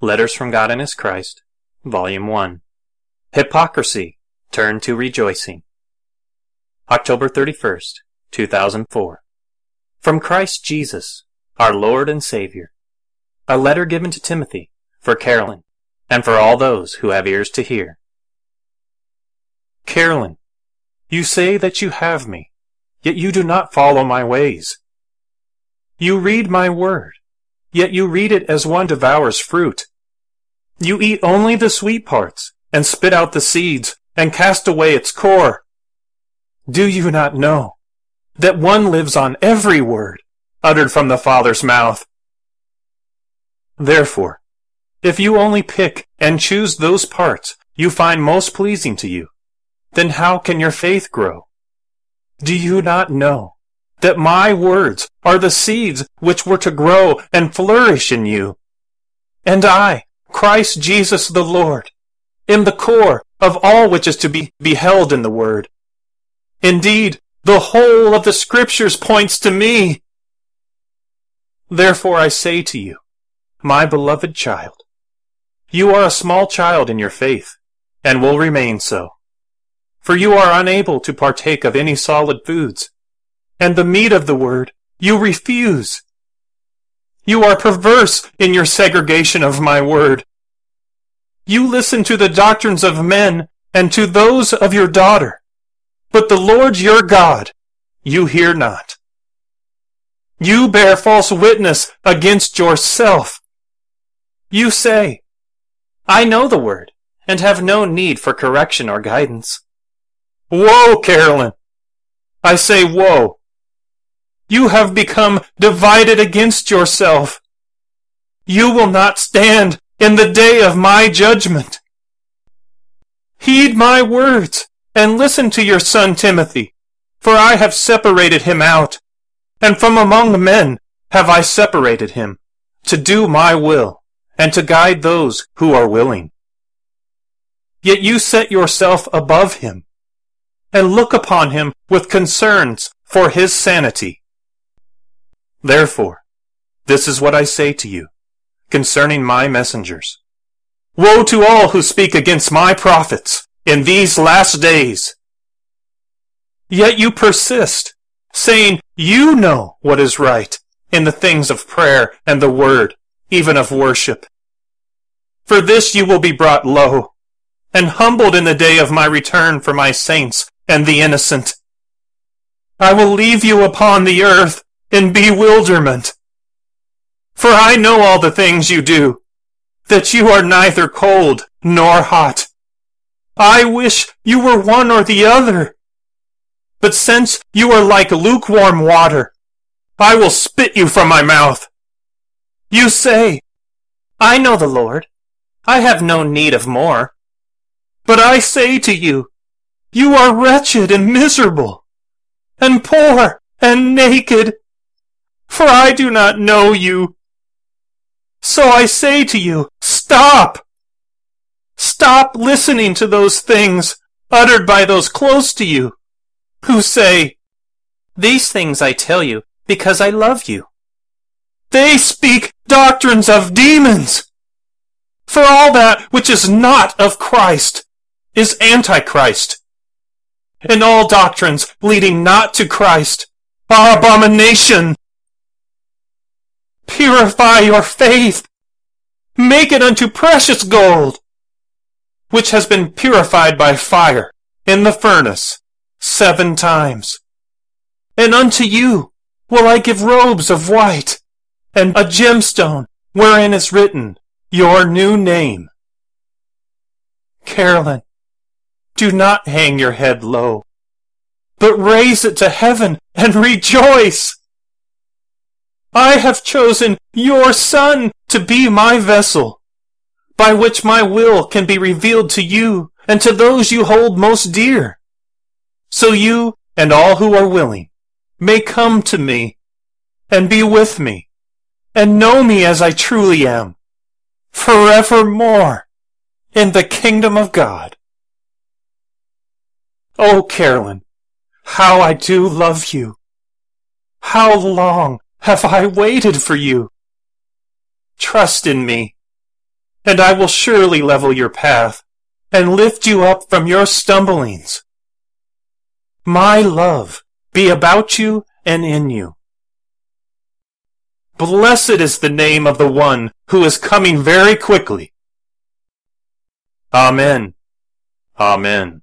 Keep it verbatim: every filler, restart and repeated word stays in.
Letters from God and His Christ, Volume one. Hypocrisy, Turn to Rejoicing. October thirty-first, two thousand four. From Christ Jesus, our Lord and Savior. A letter given to Timothy, for Carolyn, and for all those who have ears to hear. Carolyn, you say that you have me, yet you do not follow my ways. You read my word, yet you read it as one devours fruit. You eat only the sweet parts, and spit out the seeds, and cast away its core. Do you not know that one lives on every word uttered from the Father's mouth? Therefore, if you only pick and choose those parts you find most pleasing to you, then how can your faith grow? Do you not know that my words are the seeds which were to grow and flourish in you? And I, Christ Jesus the Lord, am the core of all which is to be beheld in the Word. Indeed, the whole of the Scriptures points to me. Therefore I say to you, my beloved child, you are a small child in your faith, and will remain so. For you are unable to partake of any solid foods, and the meat of the Word you refuse. You are perverse in your segregation of my word. You listen to the doctrines of men and to those of your daughter, but the Lord your God you hear not. You bear false witness against yourself. You say, I know the word, and have no need for correction or guidance. Woe, Carolyn! I say woe! You have become divided against yourself. You will not stand in the day of my judgment. Heed my words, and listen to your son Timothy, for I have separated him out, and from among men have I separated him, to do my will, and to guide those who are willing. Yet you set yourself above him, and look upon him with concerns for his sanity. Therefore, this is what I say to you concerning my messengers. Woe to all who speak against my prophets in these last days! Yet you persist, saying you know what is right in the things of prayer and the word, even of worship. For this you will be brought low, and humbled in the day of my return for my saints and the innocent. I will leave you upon the earth in bewilderment. For I know all the things you do, that you are neither cold nor hot. I wish you were one or the other. But since you are like lukewarm water, I will spit you from my mouth. You say, I know the Lord. I have no need of more. But I say to you, you are wretched and miserable, and poor and naked. For I do not know you. So I say to you, stop! Stop listening to those things uttered by those close to you, who say, These things I tell you because I love you. They speak doctrines of demons. For all that which is not of Christ is Antichrist, and all doctrines leading not to Christ are abomination. Purify your faith. Make it unto precious gold, which has been purified by fire in the furnace seven times. And unto you will I give robes of white, and a gemstone wherein is written your new name. Carolyn, do not hang your head low, but raise it to heaven and rejoice. I have chosen your son to be my vessel, by which my will can be revealed to you and to those you hold most dear. So you and all who are willing may come to me and be with me and know me as I truly am, forevermore in the kingdom of God. Oh, Carolyn, how I do love you! How long have I waited for you? Trust in me. and I will surely level your path, and lift you up from your stumblings. My love be about you and in you. Blessed is the name of the one who is coming very quickly. Amen. Amen.